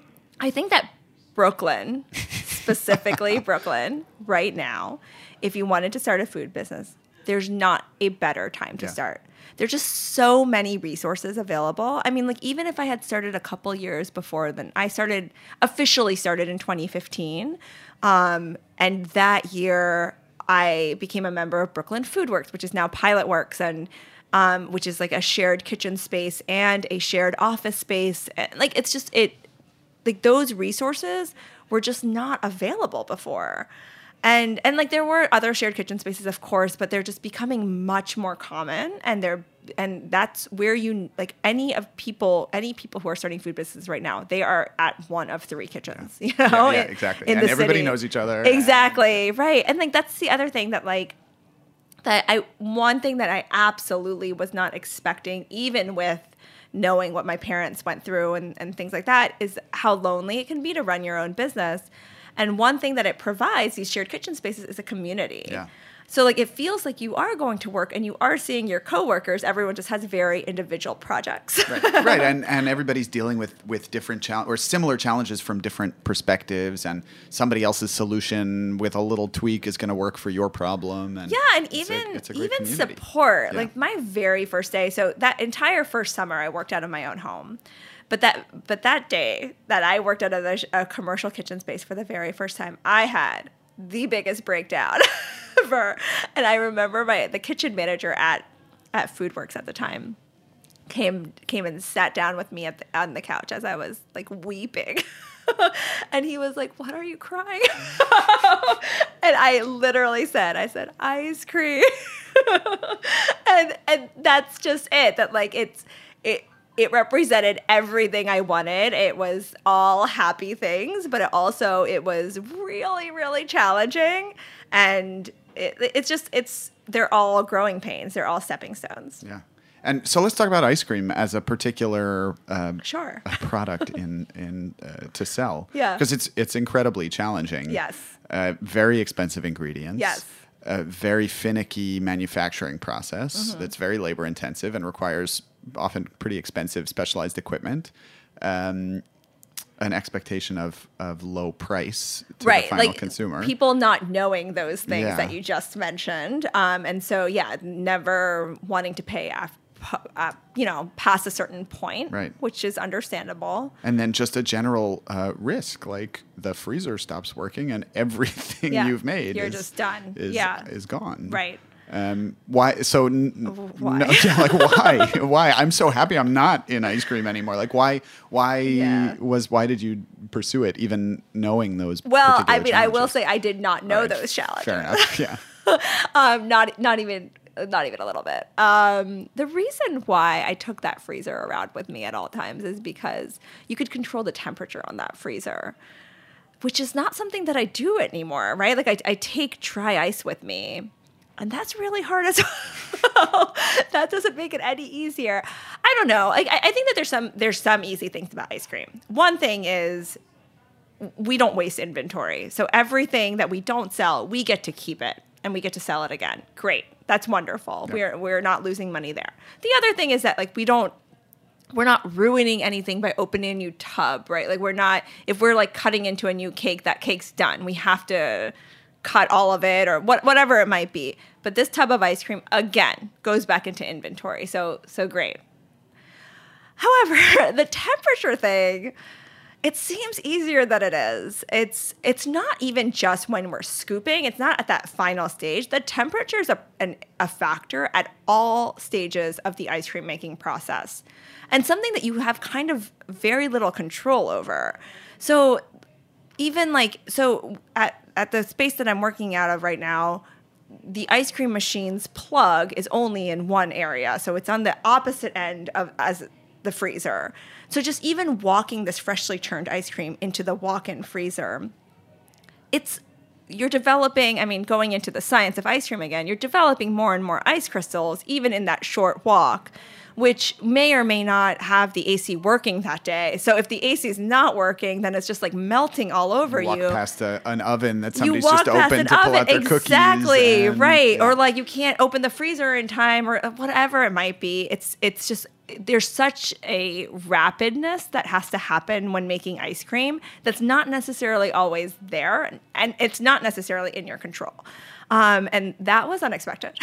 I think that Brooklyn, specifically Brooklyn, right now, if you wanted to start a food business, there's not a better time to Yeah. start. There's just so many resources available. I mean, like even if I had started a couple years before, then I started officially started in twenty fifteen, um, and that year I became a member of Brooklyn Foodworks, which is now Pilot Works, and um, which is like a shared kitchen space and a shared office space. And, like it's just it, like those resources were just not available before. And and like there were other shared kitchen spaces, of course, but they're just becoming much more common, and they're and that's where you like any of people any people who are starting food businesses right now, they are at one of three kitchens. You know, Yeah, yeah, in- exactly. in And the everybody city. knows each other. Exactly, right. And like that's the other thing that like that I one thing that I absolutely was not expecting, even with knowing what my parents went through and, and things like that, is how lonely it can be to run your own business. And one thing that it provides, these shared kitchen spaces, is a community. Yeah. So like it feels like you are going to work and you are seeing your coworkers. Everyone just has very individual projects. Right, right, and and everybody's dealing with with different challenge or similar challenges from different perspectives, and somebody else's solution with a little tweak is going to work for your problem. And Yeah, and it's a- even it's a great even community. support. Yeah. Like my very first day, so that entire first summer, I worked out of my own home. But that but that day that I worked out of a, a commercial kitchen space for the very first time, I had the biggest breakdown ever. And I remember my the kitchen manager at at Foodworks at the time came came and sat down with me at the, on the couch as I was like weeping. And he was like, "What are you crying?" And I literally said, I said, "Ice cream." and and that's just it. That like it's it it represented everything I wanted. It was all happy things, but it also it was really, really challenging. And it, it's just it's they're all growing pains. They're all stepping stones. Yeah. And so let's talk about ice cream as a particular um, Sure. a product in in uh, to sell. Yeah. Because it's it's incredibly challenging. Yes. Uh, very expensive ingredients. Yes. A very finicky manufacturing process Mm-hmm. that's very labor intensive and requires often pretty expensive specialized equipment. Um, an expectation of, of low price to Right, the final like consumer. people not knowing those things Yeah. that you just mentioned, um, and so yeah, never wanting to pay, af- uh, you know, past a certain point, Right. which is understandable. And then just a general uh, risk, like the freezer stops working and everything Yeah, you've made you're is, just done. Is, Yeah. is gone. Right. Um, why? So, n- Why? No, yeah, like why? Why? I'm so happy I'm not in ice cream anymore. Like why? Why Yeah. was? Why did you pursue it, even knowing those? Well, particular I mean, I will challenges? say I did not know All right, those challenges. Fair enough. Yeah. um, not not even not even a little bit. Um, the reason why I took that freezer around with me at all times is because you could control the temperature on that freezer, which is not something that I do anymore, right? Like I, I take dry ice with me, and that's really hard as well. That doesn't make it any easier. I don't know. Like I, I think that there's some there's some easy things about ice cream. One thing is we don't waste inventory. So everything that we don't sell, we get to keep it and we get to sell it again. Great. That's wonderful. Yeah. We're we're not losing money there. The other thing is that like we don't we're not ruining anything by opening a new tub, right? Like we're not if we're like cutting into a new cake, that cake's done. We have to cut all of it or what whatever it might be. But this tub of ice cream again goes back into inventory. So so great. However, the temperature thing, it seems easier than it is. It's it's not even just when we're scooping. It's not at that final stage. The temperature is a, an, a factor at all stages of the ice cream making process, and something that you have kind of very little control over. So even like, so at, at the space that I'm working out of right now, the ice cream machine's plug is only in one area. So it's on the opposite end of as the freezer. So just even walking this freshly churned ice cream into the walk-in freezer, it's you're developing, I mean, going into the science of ice cream again, you're developing more and more ice crystals, even in that short walk, which may or may not have the A C working that day. So if the A C is not working, then it's just like melting all over you. Walk you. past a, an oven that You somebody's walk just past opened an to pull oven. out their exactly, cookies. Exactly, and- right. yeah. Or like you can't open the freezer in time or whatever it might be. It's it's just, there's such a rapidness that has to happen when making ice cream that's not necessarily always there, and it's not necessarily in your control. Um, and that was unexpected.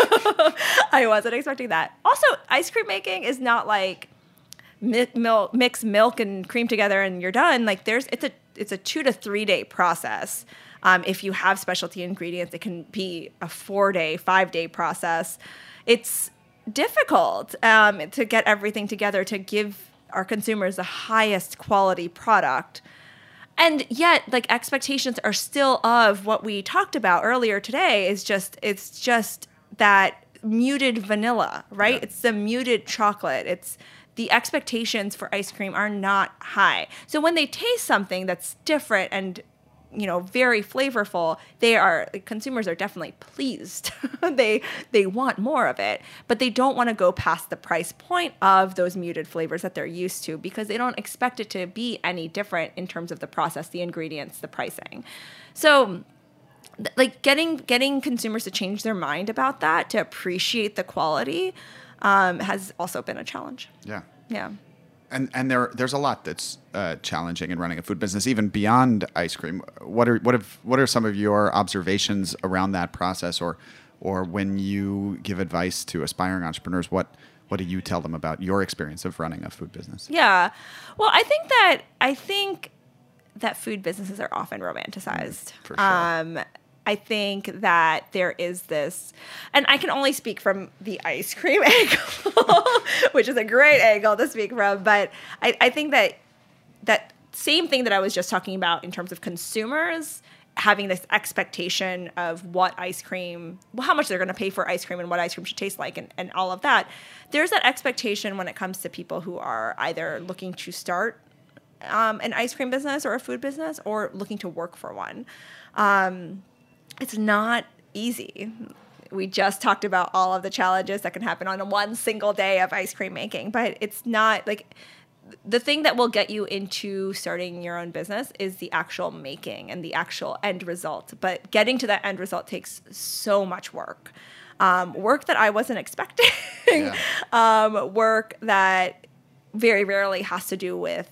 I wasn't expecting that. Also, ice cream making is not like mi- milk, mix milk and cream together and you're done. Like there's, it's a it's a two to three day process. Um, if you have specialty ingredients, it can be a four day, five day process. It's difficult um, to get everything together to give our consumers the highest quality product. And yet, like, expectations are still of what we talked about earlier today is just, it's just that muted vanilla, right? Yeah. It's the muted chocolate. It's the expectations for ice cream are not high. So when they taste something that's different and, you know, very flavorful, they are, consumers are definitely pleased. they they want more of it, but they don't want to go past the price point of those muted flavors that they're used to because they don't expect it to be any different in terms of the process, the ingredients, the pricing. So th- like getting getting consumers to change their mind about that, to appreciate the quality, um, has also been a challenge. Yeah. Yeah. And and there there's a lot that's uh, challenging in running a food business, even beyond ice cream. What are what have what are some of your observations around that process, or or when you give advice to aspiring entrepreneurs, what what do you tell them about your experience of running a food business? Yeah. Well, I think that I think that food businesses are often romanticized. For sure. Um, I think that there is this, and I can only speak from the ice cream angle, which is a great angle to speak from. But I, I think that that same thing that I was just talking about in terms of consumers having this expectation of what ice cream, well, how much they're going to pay for ice cream and what ice cream should taste like and, and all of that. There's that expectation when it comes to people who are either looking to start um, an ice cream business or a food business or looking to work for one. Um, It's not easy. We just talked about all of the challenges that can happen on one single day of ice cream making, but it's not like the thing that will get you into starting your own business is the actual making and the actual end result. But getting to that end result takes so much work. Um, work that I wasn't expecting. Yeah. um, work that very rarely has to do with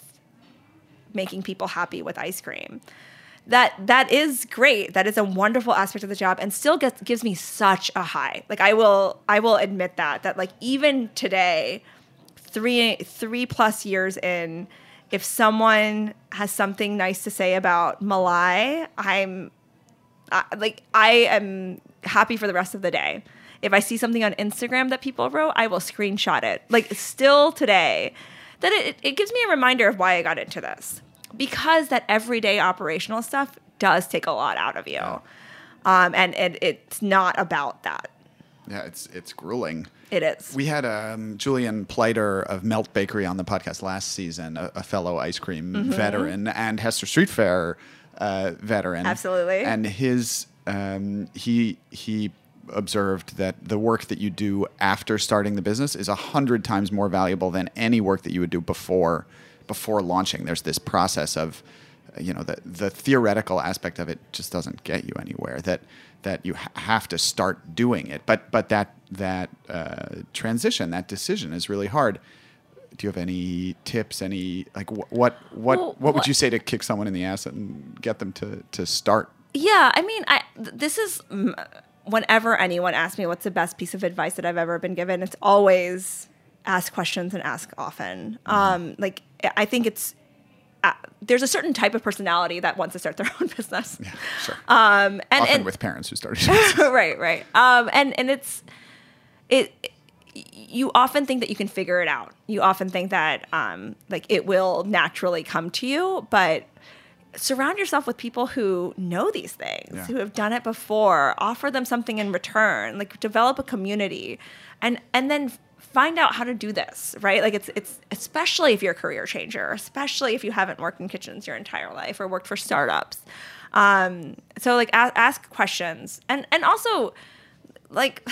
making people happy with ice cream. That that is great. That is a wonderful aspect of the job, and still gets gives me such a high. Like I will I will admit that that like even today, three three plus years in, if someone has something nice to say about Malai, I'm uh, like I am happy for the rest of the day. if I see something on Instagram that people wrote, I will screenshot it. Like still today, that it, it gives me a reminder of why I got into this. Because that everyday operational stuff does take a lot out of you. Yeah. Um, and, and it's not about that. Yeah, it's it's grueling. It is. We had um, Julian Pleiter of Melt Bakery on the podcast last season, a, a fellow ice cream Mm-hmm. veteran, and Hester Street Fair uh, veteran. Absolutely. And his um, he he observed that the work that you do after starting the business is a hundred times more valuable than any work that you would do before before launching. There's this process of, you know, the the theoretical aspect of it just doesn't get you anywhere. That that you ha- have to start doing it. But but that that uh, transition, that decision is really hard. Do you have any tips? Any like wh- what what Well, what would what- you say to kick someone in the ass and get them to to start? Yeah, I mean, I th- this is mm, whenever anyone asks me what's the best piece of advice that I've ever been given, it's always ask questions and ask often. Mm-hmm. Um, like I think it's uh, there's a certain type of personality that wants to start their own business. Yeah, sure. Um, and, Often and with parents who started. businesses. right, right. Um, and and it's it. You often think that you can figure it out. You often think that um, like it will naturally come to you, but surround yourself with people who know these things, Yeah. who have done it before. Offer them something in return. Like develop a community, and and then find out how to do this. Right? Like it's it's especially if you're a career changer, especially if you haven't worked in kitchens your entire life or worked for startups. Um, so like a- ask questions, and and also like.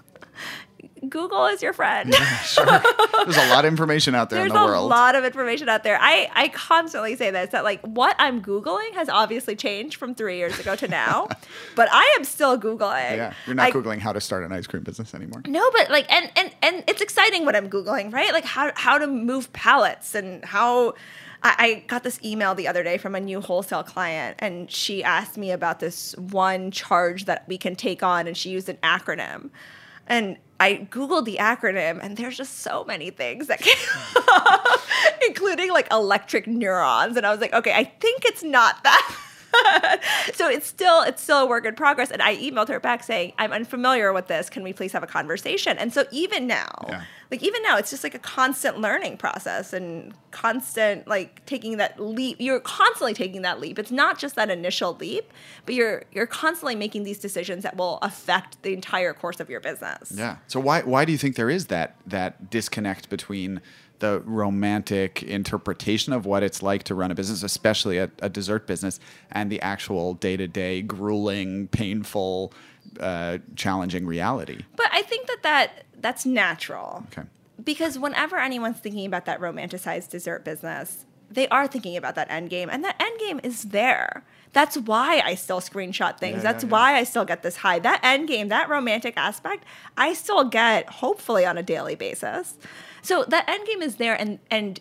Google is your friend. Sure. There's a lot of information out there There's in the a world. lot of information out there. I, I constantly say this, that like what I'm Googling has obviously changed from three years ago to now, but I am still Googling. Yeah, you're not I- Googling how to start an ice cream business anymore. No, but like, and, and, and it's exciting what I'm Googling, right? Like how, how to move pallets and how I, I got this email the other day from a new wholesale client, and she asked me about this one charge that we can take on, and she used an acronym. And I Googled the acronym, and there's just so many things that came up, including like electric neurons. And I was like, okay, I think it's not that. So it's still it's still a work in progress. And I emailed her back saying, I'm unfamiliar with this. Can we please have a conversation? And so even now, Yeah. like even now, it's just like a constant learning process and constant like taking that leap. You're constantly taking that leap. It's not just that initial leap, but you're you're constantly making these decisions that will affect the entire course of your business. Yeah. So why why do you think there is that that disconnect between the romantic interpretation of what it's like to run a business, especially a, a dessert business, and the actual day-to-day grueling, painful, uh, challenging reality? But I think that, that that's natural. Okay. Because whenever anyone's thinking about that romanticized dessert business, they are thinking about that end game, and that end game is there. That's why I still screenshot things. Yeah, That's yeah, yeah. why I still get this high. That end game, that romantic aspect, I still get hopefully on a daily basis. So that end game is there, and and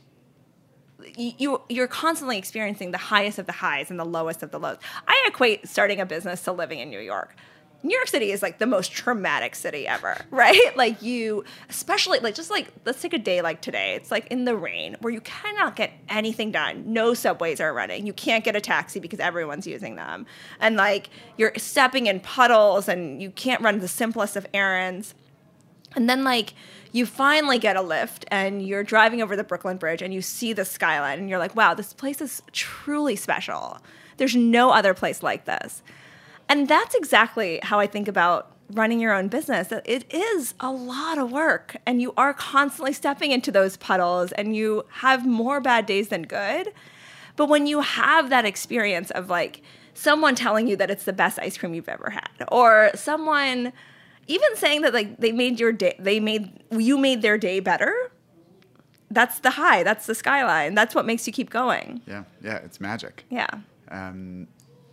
you you're constantly experiencing the highest of the highs and the lowest of the lows. I equate starting a business to living in New York. New York City is like the most traumatic city ever, right? Like you, especially like just like let's take a day like today. It's like in the rain where you cannot get anything done. No subways are running. You can't get a taxi because everyone's using them, and like you're stepping in puddles and you can't run the simplest of errands. And then like you finally get a lift and you're driving over the Brooklyn Bridge and you see the skyline and you're like, wow, this place is truly special. There's no other place like this. And that's exactly how I think about running your own business. That it is a lot of work, and you are constantly stepping into those puddles, and you have more bad days than good. But when you have that experience of like someone telling you that it's the best ice cream you've ever had, or someone even saying that like they made your day, they made you made their day better. That's the high. That's the skyline. That's what makes you keep going. Yeah, yeah, it's magic. Yeah. Um,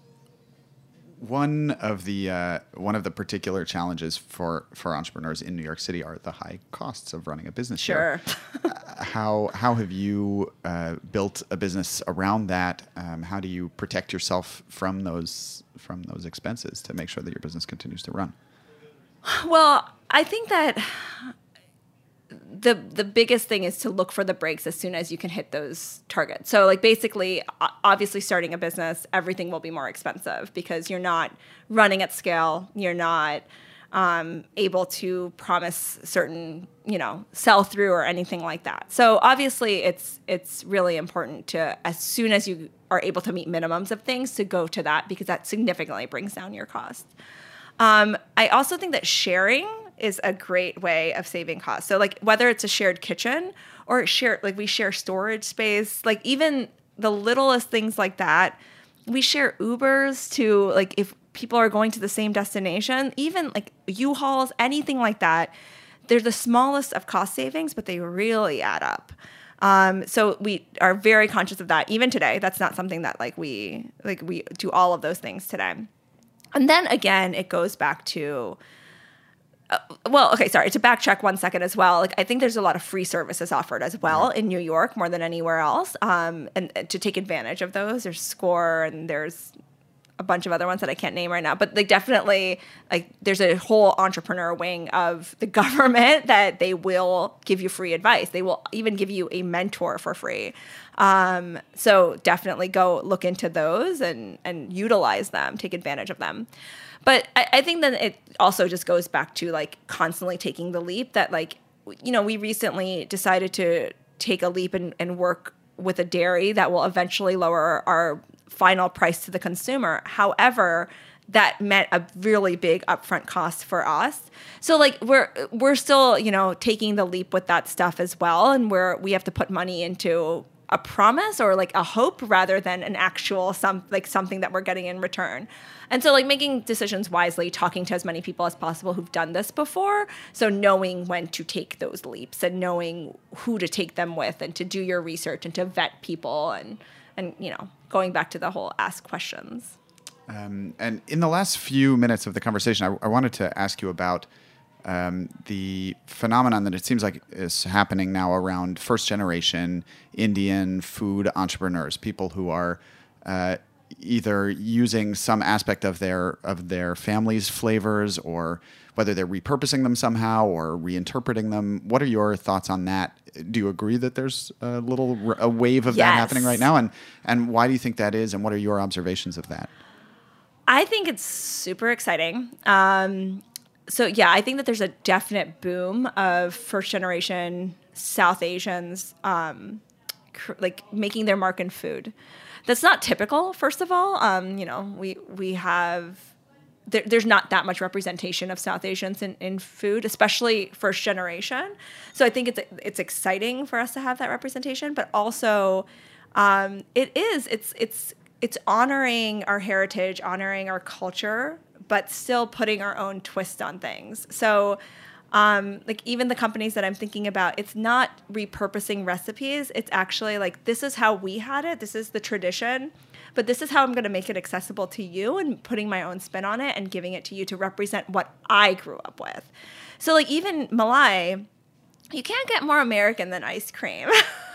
one of the uh, one of the particular challenges for, for entrepreneurs in New York City are the high costs of running a business. Sure. Here. uh, how how have you uh, built a business around that? Um, how do you protect yourself from those from those expenses to make sure that your business continues to run? Well, I think that the the biggest thing is to look for the breaks as soon as you can hit those targets. So like basically, o- obviously starting a business, everything will be more expensive because you're not running at scale. You're not um, able to promise certain, you know, sell through or anything like that. So obviously it's it's really important to, as soon as you are able to meet minimums of things, to go to that, because that significantly brings down your cost. Um, I also think that sharing is a great way of saving costs. So like whether it's a shared kitchen or share, like we share storage space, like even the littlest things like that. We share Ubers to, like, if people are going to the same destination, even like U-Hauls, anything like that. They're the smallest of cost savings, but they really add up. Um, so we are very conscious of that. Even today, that's not something that like we like we do all of those things today. And then again, it goes back to, uh, well, okay, sorry, to backtrack one second as well. Like I think there's a lot of free services offered as well in New York, more than anywhere else. Um, and, and to take advantage of those, there's Score and there's a bunch of other ones that I can't name right now, but like definitely like there's a whole entrepreneur wing of the government that they will give you free advice. They will even give you a mentor for free. Um, so definitely go look into those and, and utilize them, take advantage of them. But I, I think that it also just goes back to like constantly taking the leap that like, you know, we recently decided to take a leap and, and work with a dairy that will eventually lower our final price to the consumer. However, that meant a really big upfront cost for us. So like we're we're still, you know, taking the leap with that stuff as well, and we're we have to put money into a promise or like a hope rather than an actual some like something that we're getting in return. And so like making decisions wisely, talking to as many people as possible who've done this before, so knowing when to take those leaps and knowing who to take them with and to do your research and to vet people and and you know, going back to the whole ask questions. Um, and in the last few minutes of the conversation, I, I wanted to ask you about um, the phenomenon that it seems like is happening now around first-generation Indian food entrepreneurs, people who are uh, either using some aspect of their of their family's flavors, or whether they're repurposing them somehow or reinterpreting them. What are your thoughts on that? Do you agree that there's a little a wave of yes. that happening right now? And and why do you think that is? And what are your observations of that? I think it's super exciting. Um, so yeah, I think that there's a definite boom of first generation South Asians um, cr- like making their mark in food. That's not typical, first of all. Um, you know, we we have there, there's not that much representation of South Asians in, in food, especially first generation. So I think it's it's exciting for us to have that representation, but also um, it is it's it's it's honoring our heritage, honoring our culture, but still putting our own twist on things. So um, like even the companies that I'm thinking about, it's not repurposing recipes. It's actually like, this is how we had it. This is the tradition, but this is how I'm going to make it accessible to you, and putting my own spin on it and giving it to you to represent what I grew up with. So like even Malai, you can't get more American than ice cream.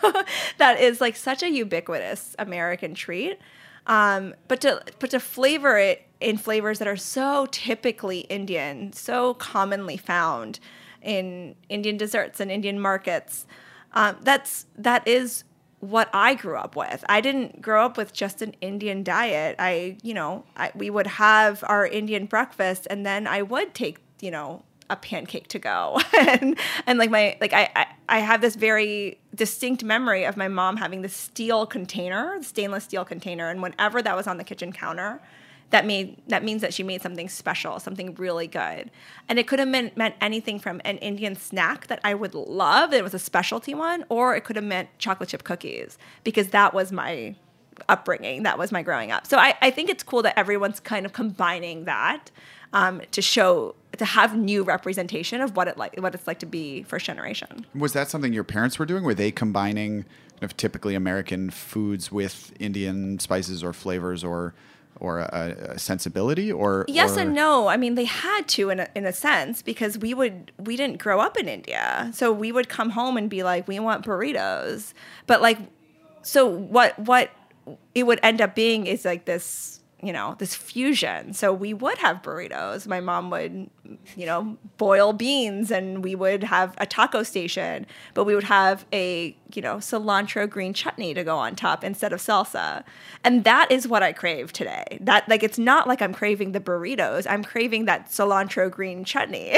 That is like such a ubiquitous American treat. Um, but to but to flavor it in flavors that are so typically Indian, so commonly found in Indian desserts and Indian markets, um, that's that is what I grew up with. I didn't grow up with just an Indian diet. I, you know, I, we would have our Indian breakfast, and then I would take, you know, a pancake to go. and and like my like I, I I have this very distinct memory of my mom having this steel container, stainless steel container, and whenever that was on the kitchen counter, that made that means that she made something special, something really good. And it could have meant, meant anything from an Indian snack that I would love, it was a specialty one, or it could have meant chocolate chip cookies, because that was my upbringing, that was my growing up. So I, I think it's cool that everyone's kind of combining that um, to show, to have new representation of what it like, what it's like to be first generation. Was that something your parents were doing? Were they combining kind of typically American foods with Indian spices or flavors or or a, a sensibility? Or yes or... and no. I mean, they had to in a, in a sense, because we would we didn't grow up in India, so we would come home and be like, we want burritos, but like, so what what it would end up being is like this you know, this fusion. So we would have burritos. My mom would, you know, boil beans, and we would have a taco station, but we would have a, you know, cilantro green chutney to go on top instead of salsa. And that is what I crave today. That, like, it's not like I'm craving the burritos. I'm craving that cilantro green chutney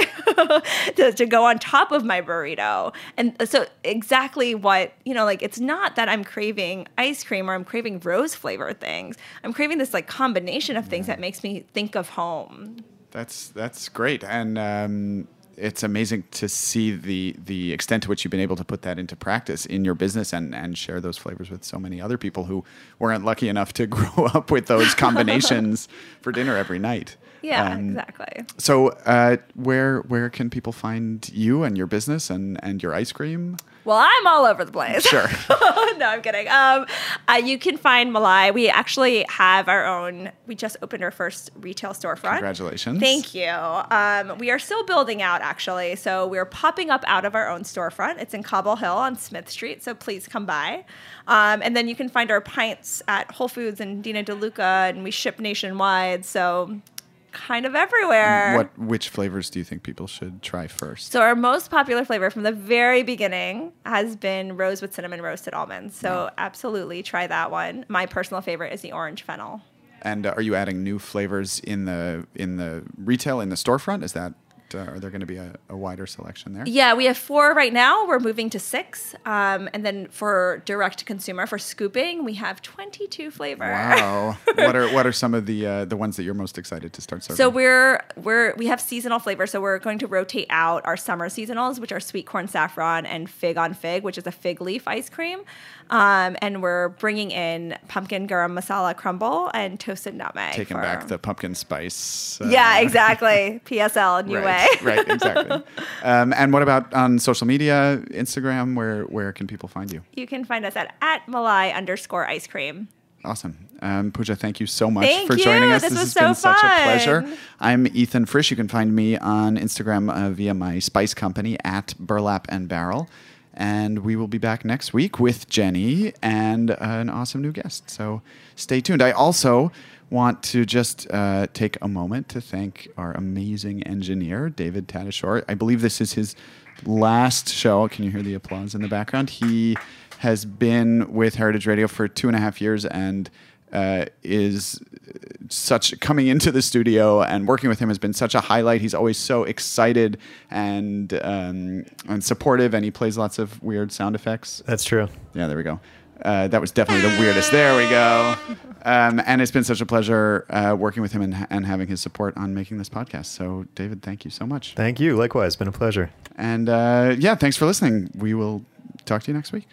to, to go on top of my burrito. And so exactly what, you know, like, it's not that I'm craving ice cream or I'm craving rose flavored things. I'm craving this, like, combination of things that makes me think of home. That's that's great, and um, it's amazing to see the the extent to which you've been able to put that into practice in your business and, and share those flavors with so many other people who weren't lucky enough to grow up with those combinations for dinner every night. Yeah, um, exactly. So uh, where where can people find you and your business and, and your ice cream? Well, I'm all over the place. Sure. No, I'm kidding. Um, uh, you can find Malai. We actually have our own, we just opened our first retail storefront. Congratulations. Thank you. Um, we are still building out, actually. So we're popping up out of our own storefront. It's in Cobble Hill on Smith Street. So please come by. Um, and then you can find our pints at Whole Foods and Dina DeLuca, and we ship nationwide. So kind of everywhere. What which flavors do you think people should try first? So our most popular flavor from the very beginning has been rose with cinnamon roasted almonds. So wow. Absolutely try that one. My personal favorite is the orange fennel. And uh, are you adding new flavors in the in the retail, in the storefront? Is that uh, are there going to be a, a wider selection there? Yeah, we have four right now. We're moving to six. Um, and then for direct to consumer, for scooping, we have twenty-two flavors. Wow. what are what are some of the uh, the ones that you're most excited to start serving? So we're we're we have seasonal flavors. So we're going to rotate out our summer seasonals, which are sweet corn saffron and fig on fig, which is a fig leaf ice cream. Um, and we're bringing in pumpkin garam masala crumble and toasted nutmeg. Taking for, back the pumpkin spice. Uh, yeah, exactly. P S L, new right, way. Right, exactly. Um, and what about on social media, Instagram? Where where can people find you? You can find us at, at Malai underscore ice cream. Awesome. Um, Pooja, thank you so much thank for you. joining us. This, this was has so been fun. such a pleasure. I'm Ethan Frisch. You can find me on Instagram uh, via my spice company at Burlap and Barrel. And we will be back next week with Jenny and uh, an awesome new guest. So stay tuned. I also want to just uh, take a moment to thank our amazing engineer, David Tadashore. I believe this is his last show. Can you hear the applause in the background? He has been with Heritage Radio for two and a half years and uh, is such coming into the studio and working with him has been such a highlight. He's always so excited and um, and supportive, and he plays lots of weird sound effects. That's true. Yeah, there we go. Uh, that was definitely the weirdest. There we go. Um, and it's been such a pleasure uh, working with him and, and having his support on making this podcast. So, David, thank you so much. Thank you. Likewise. It's been a pleasure. And uh, yeah, thanks for listening. We will talk to you next week.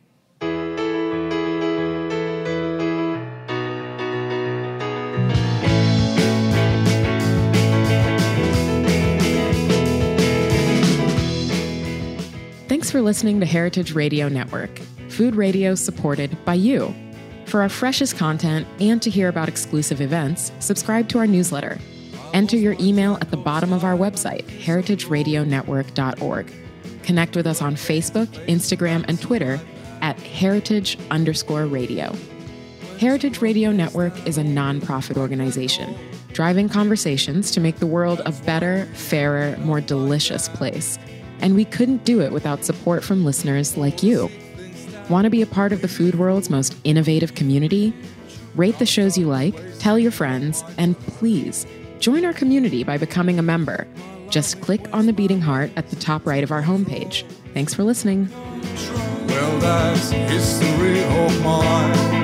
Thanks for listening to Heritage Radio Network, food radio supported by you. For our freshest content and to hear about exclusive events, subscribe to our newsletter. Enter your email at the bottom of our website, heritage radio network dot org. Connect with us on Facebook, Instagram, and Twitter at heritage underscore radio. Heritage Radio Network is a nonprofit organization, driving conversations to make the world a better, fairer, more delicious place. And we couldn't do it without support from listeners like you. Want to be a part of the food world's most innovative community? Rate the shows you like, tell your friends, and please join our community by becoming a member. Just click on the beating heart at the top right of our homepage. Thanks for listening. Well, that's history of mine.